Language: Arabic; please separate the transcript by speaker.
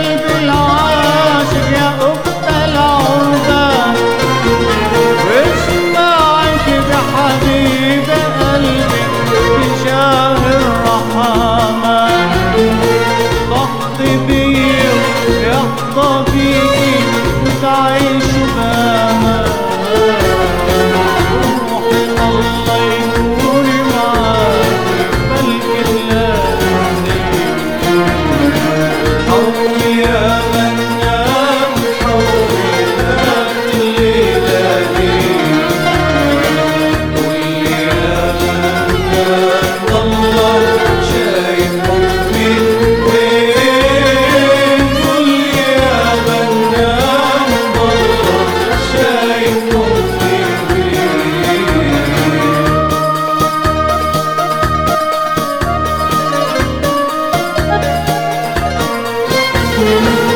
Speaker 1: قلبي العاشق يا أخت العودة، واسمعك بحبيب قلبي بشاه الرحمة، ضحي بي ويحظى بيكي وتعيشوا بأمان، روحي الله يكون معاكي بلكي تلاقي حولي يا منان، حولي لك الليلة دي، قولي يا منان والله شايف حبي وين، قولي يا منان والله شايف حبي وين.